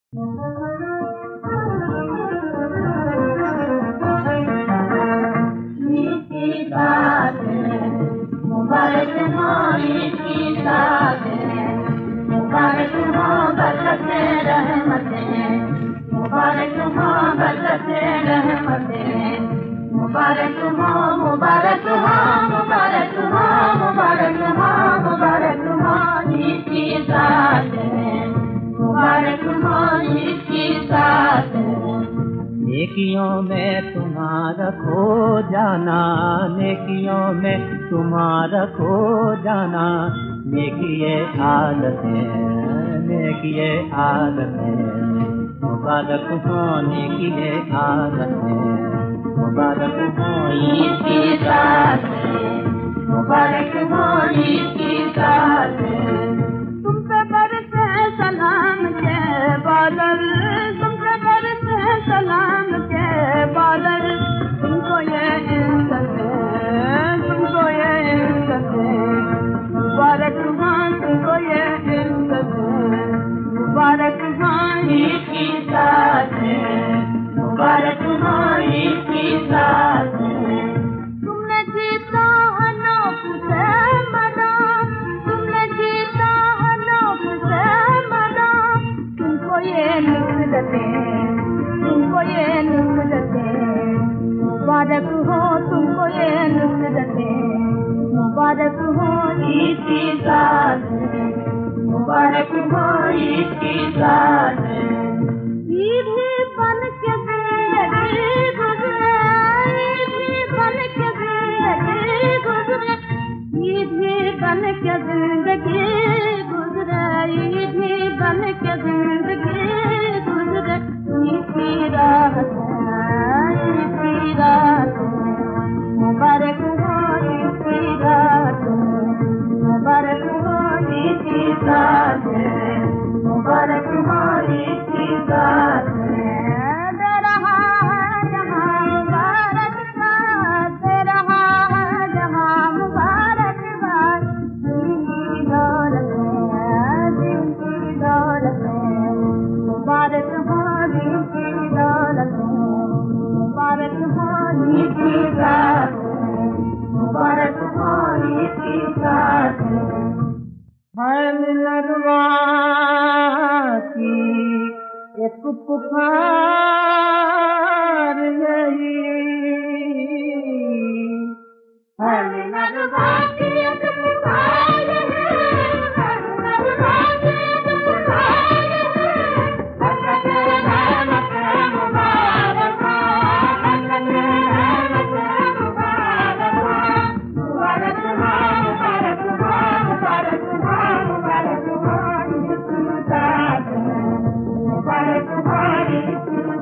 मीठी बात मुबारक हो, मीठी बात मुबारक हो, बरकते रहमतें मुबारक हो, बरकते रहमतें मुबारक हो, मुबारक हो, मुबारक हो, मुबारक हो, मुबारक हो, मीठी बात मुबारक हो, मीठी बात। नेकियों में तुम्हारा खो जाना, नेकियों में तुम्हारा खो जाना, नेकिए आदतें, नेकिए आदतें मुबारक हो, नेकिए आदतें मुबारक हो, ईद की रात मुबारक हो, ईद की रात। तुम पे बरसे सलाम के बादल, तुम पे बरसे सलाम के बादल, तुमको ये इज्जत तुमको ये इज्जत मुबारक हो, तुमको ये इज्जत मुबारक हो, ईद की रात मुबारक हो, ईद की रात। तुमने जीता अनोख से मना, तुमने जीता अनोख से मना, तुमको ये नुसरतें तुमको ये नुसरतें मुबारक हो, तुमको ये नुसरतें मुबारक हो, ईद की रात मुबारक हो, ईद की रात। ईद ही बन के जिंदगी गुजरे, ईद ही बन के जिंदगी गुजरे, ईद ही बन के जिंदगी गुजरे, ईद ही बन के जिंदगी गुजरे। ईद की रात मुबारक हो, ईद की रात मुबारक हो, ईद की रात मुबारक हो, ईद की रात। दे रहा है जहां मुबारकबाद, दे रहा है जहां मुबारकबाद, जिनकी दौलत मुबारक हो, जिनकी दौलत मुबारक हो, ईद की रात मुबारक हो, ईद की रात। है मिलनवा की एक पुकार यही है मिलनवा की एक पुकार है, है मिलनवा की एक पुकार है, बरकते रहमतें मुबारक हो, बरकते रहमतें मुबारक हो, मुबारक हो, मुबारक हो, मुबारक हो, मुबारक हो, ईद की रात मुबारक हो, ईद की